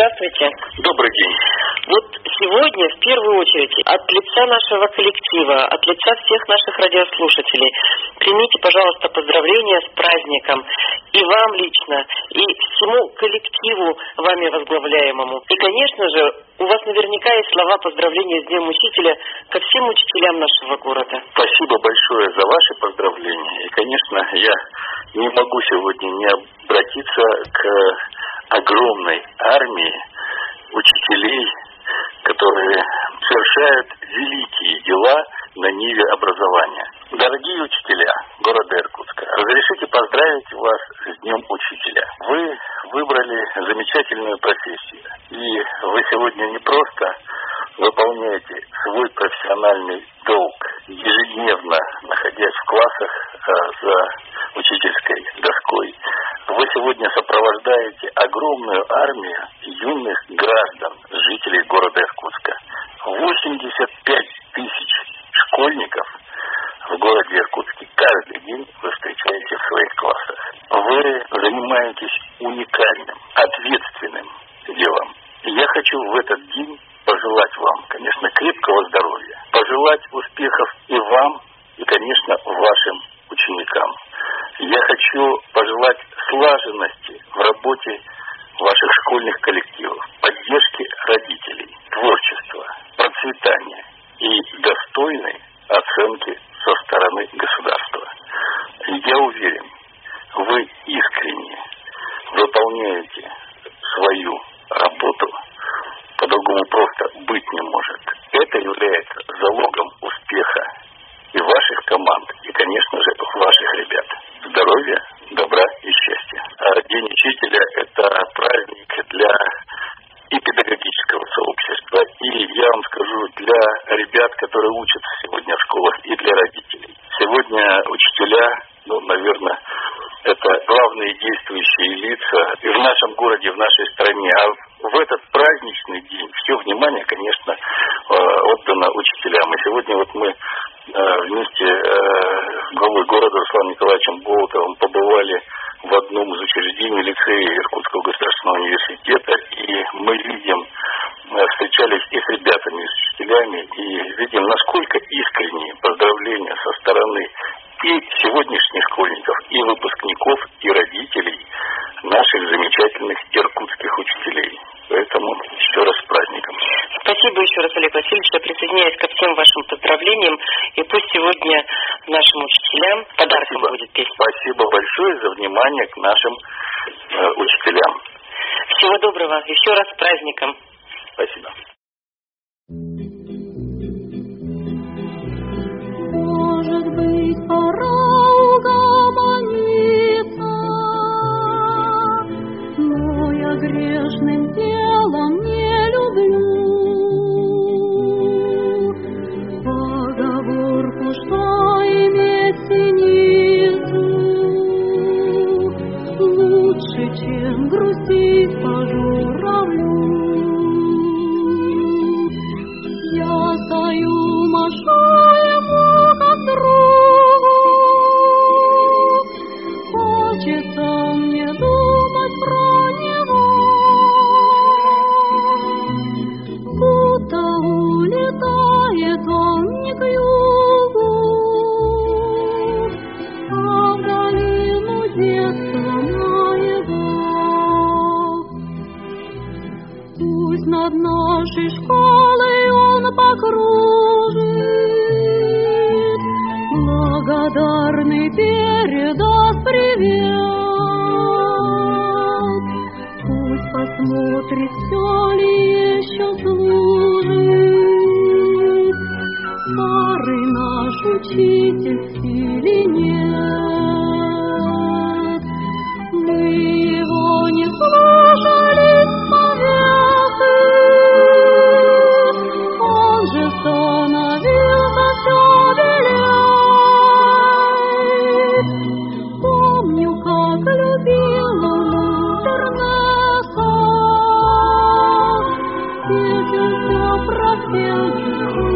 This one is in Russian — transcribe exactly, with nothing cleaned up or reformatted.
Здравствуйте. Добрый день. Вот сегодня, в первую очередь, от лица нашего коллектива, от лица всех наших радиослушателей, примите, пожалуйста, поздравления с праздником. И вам лично, и всему коллективу, вами возглавляемому. И, конечно же, у вас наверняка есть слова поздравления с Днем Учителя ко всем учителям нашего города. Спасибо большое за ваши поздравления. И, конечно, я не могу сегодня не обратиться к огромной армии учителей, которые совершают великие дела на ниве образования. Дорогие учителя города Иркутска, разрешите поздравить вас с Днем Учителя. Вы выбрали замечательную профессию. И вы сегодня не просто выполняете свой профессиональный долг, ежедневно находясь в классах э, за учительской доской. Вы сегодня сопровождаете огромную армию юных граждан, жителей города Иркутска. восемьдесят пять тысяч школьников в городе Иркутске каждый день вы встречаете в своих классах. Вы занимаетесь уникальным, ответственным делом. И я хочу в этот день пожелать вам, конечно, крепкого здоровья, пожелать успехов и вам, и, конечно, вашим ученикам. Я хочу пожелать слаженности в работе ваших школьных коллективов, поддержки родителей, творчества, процветания и достойной оценки со стороны государства. Я уверен, вы искренне выполняете свою работу, по-другому просто быть не может. Это является залогом успеха и ваших команд, и, конечно же, ваших ребят. Здоровья, добра и счастья. День учителя – это праздник для и педагогического сообщества, и, я вам скажу, для ребят, которые учатся сегодня в школах, и для родителей. Сегодня учителя, ну, наверное, это главные действующие лица и в нашем городе, в нашей стране. А в этот праздничный день все внимание, конечно, отдано учителям. И сегодня вот мы вместе с главой города Русланом Николаевичем Болотовым побывали в одном из учреждений лицея Иркутского государственного университета, и мы видим, встречались и с ребятами, и с учителями, и видим, насколько искренние поздравления со стороны и сегодняшних школьников, и выпускников, и родителей наших замечательных иркутских учителей. Поэтому еще раз с праздником. Спасибо еще раз, Олег Васильевич. Я присоединяюсь ко всем вашим поздравлениям. И пусть сегодня нашим учителям подарком Спасибо. будет песня. Спасибо большое за внимание к нашим э, учителям. Всего доброго. Еще раз с праздником. Спасибо. Может быть, пора угомониться, но я грешным делом не люблю поговорку, что иметь синицу лучше, чем грустить по журавлю. Я стою, машу ему как другу, хочется мне думать про него, будто улетает он не к югу, а в долину детства моего. Пусть над нашей школой он покружит, благодарный передаст привет. Пусть посмотрит, все ли еще служит старый наш учитель или нет. Мы его не слушали повесы, он же становился все белей. Помню, как любил он интернета, песен все пропел.